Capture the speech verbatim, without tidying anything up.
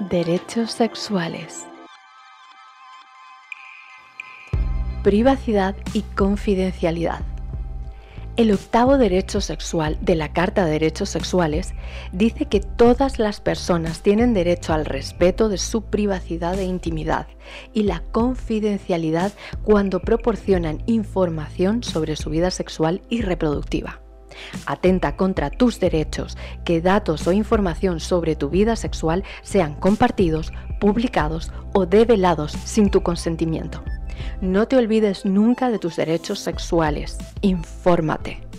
Derechos sexuales. Privacidad y confidencialidad. El octavo derecho sexual de la Carta de Derechos Sexuales dice que todas las personas tienen derecho al respeto de su privacidad e intimidad y la confidencialidad cuando proporcionan información sobre su vida sexual y reproductiva. Atenta contra tus derechos que datos o información sobre tu vida sexual sean compartidos, publicados o develados sin tu consentimiento. No te olvides nunca de tus derechos sexuales. Infórmate.